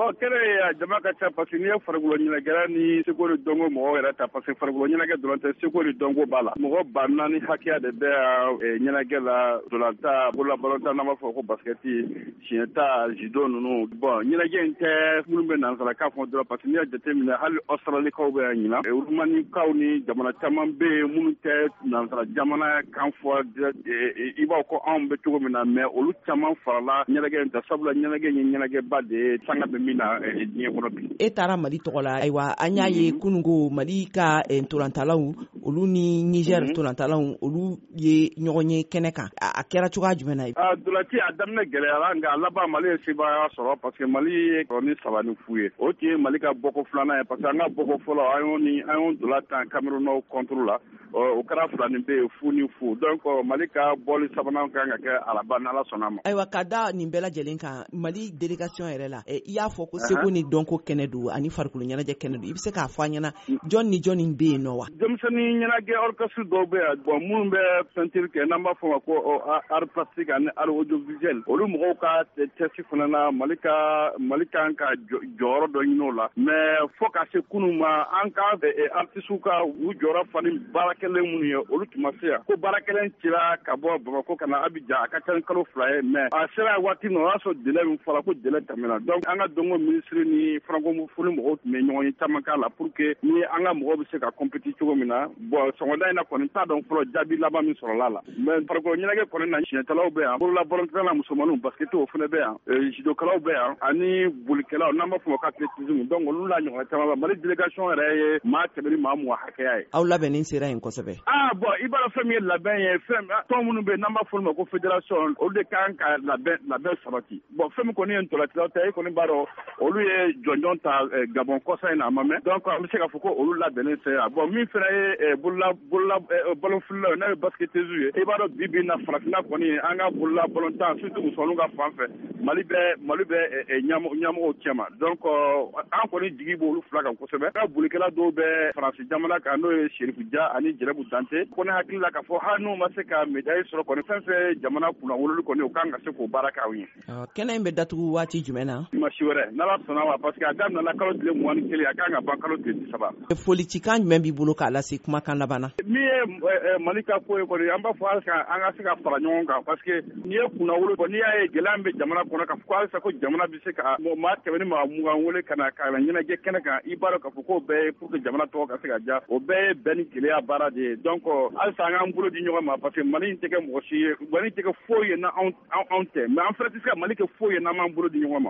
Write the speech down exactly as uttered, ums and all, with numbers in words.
bon kɛlɛ jama ka ca parce que n'i ye farikolo ɲɛnajɛ ni seko ni dɔnko mɔgɔw yɛrɛ ta parce que farikolo ɲɛnajɛ dɔrɔn tɛ seko ni dɔnko b'a la mɔgɔ ba naani hakɛya de bɛ ɲɛnajɛ la dolanta bolola n'an b'a fɔ ko basketi siɲɛta judo ninnu bon ɲɛnajɛ in tɛ minnu bɛ nansarakan fɔ dɔrɔn parce que n'i y'a jateminɛ hali ɔstaralikaw bɛ yan ɲinan urumanikaw ni jamana caman bɛ yen minnu tɛ nansara jamana kan fɔ i b'a ko anw bɛ cogo min na mais olu caman farala ɲɛnajɛ in ta sabula ɲɛnajɛ in ye ɲɛnajɛba de ye sanga bɛ min na diɲɛ kɔnɔ bi. E taara Mali tɔgɔ la ayiwa an y'a ye kunungo Mali ka ntolantalaw olu ni Niger ntolantalaw olu ye ɲɔgɔn ye kɛnɛ kan a kɛra cogoya jumɛn na. a dolati a daminɛ gɛlɛyara nka a laban Mali ye sebaya sɔrɔ parce que Mali ye ni saba ni fu ye o tun ye Mali ka bɔko filanan ye parce que an ka bɔko fɔlɔ an y'o ni an y'o dola tan Camerounnaw contre la o kɛra fila ni bɛ ye fu ni fu donc Mali ka bɔli sabanan kan ka kɛ araba n'Ala sɔnna ma. ayiwa ka da nin bɛɛ lajɛlen kan Mali délégation yɛrɛ la i y'a fɔ ko seko ni dɔnko kɛnɛ don ani farikolo ɲɛnajɛ kɛnɛ don i bɛ se k'a fɔ an ɲɛna jɔn ni jɔn bɛ yen nɔ wa. denmisɛnnin ɲɛnajɛ orchestre dɔw bɛ yan bon minnu bɛ peinture kɛ n'an b'a fɔ ma ko art plastique ani art audiovisuel olu mɔgɔw ka tɛsi fana na Mali ka Mali kan ka jɔyɔrɔ dɔ ɲini o la mais fo ka se kunun ma an ka artistes ka u jɔyɔrɔ fani baarakɛlen minnu ye olu tun ma se yan ko baarakɛlen cira ka bɔ Bamako ka na Abidjan a ka ca ni kalo fila ye mais a sera waati min o y'a sɔrɔ délai min fɔra ko délai tɛmɛna donc an ka dɔnko ministre ni francophonie mɔgɔw tun bɛ ɲɔgɔn ye caman k'a la pour que ni an ka mɔgɔw bɛ se ka compéter cogo min na bon sɔgɔmada in na kɔni t'a dɔn fɔlɔ jaabi laban min sɔrɔla la mais farikolo ɲɛnajɛ kɔni na siɲɛtalaw bɛ yan bolola bɔlɔntala musomaninw basket o fana bɛ yan judokalaw bɛ yan ani bolikɛlaw n'an b'a fɔ ko athlétisme donc olu la ɲɔgɔn caman ba Mali délégation yɛrɛ ye maa kɛmɛ ni maa mugan hakɛya ye. aw labɛnnen sera yen kosɛbɛ. ah bon i b'a dɔn fɛn min ye labɛn ye fɛn tɔn minnu bɛ yen n'an b'a fɔ olu ma ko fédération olu de kan ka labɛn labɛn sabati bon fɛn min kɔni ye ntolacilaw ta e kɔni b'a dɔn olu ye jɔnjɔn ta Gabon kɔsa in na a ma mɛn donc an bɛ se k'a fɔ ko olu labɛnnen sera bon min fana ye bolola bolola ballonfililaw n'a ye basketteuse ye i b'a dɔn bi bi na farafinna kɔni an ka bolola ballontan surtout musomaninw ka fan fɛ Mali bɛ Mali bɛ ɲɛmɔgɔw cɛ ma donc an kɔni jigi b'olu fila kan kosɛbɛ an ka bolikɛla dɔw bɛ Faransi jamana kan n'o ye Serifu Dia ani Jɛrɛbu Dante ko ne hakili la k'a fɔ hali n'u ma se ka médaille sɔrɔ kɔni fɛn fɛn jamana kunna wololi kɔni o kan ka se k'o baara kɛ aw ye. kɛnɛ in bɛ datugu waati jumɛn na. dimanche wɛrɛ n'Ala sɔnna ma parce que a daminɛna kalo tile mugan ni kelen a kan ka ban kalo tile saba. folicikan jumɛn b'i bolo k'a lase kumakan laban na. min ye Mali ka ko ye kɔni an b'a fɔ halisa an ka se ka fara ɲɔgɔn kan parce que n'i ye kunna wolo n'i y'a ye gɛlɛya min bɛ jamana kɔnɔ k'a fɔ ko halisa ko jamana bɛ se ka maa kɛmɛ ni maa mugan wele ka na ka na ɲɛnajɛ kɛnɛ kan i b'a dɔn k'a fɔ k'o bɛɛ ye pour que jamana tɔgɔ ka se ka diya o bɛɛ ye bɛn ni kelenya baara de ye donc halisa an k'an bolo di ɲɔgɔn ma parce que Mali in tɛ kɛ mɔgɔ si ye Mali tɛ kɛ foyi ye n'anw tɛ mais an fana tɛ se ka Mali kɛ foyi ye n'an m'an bolo di ɲɔgɔn ma.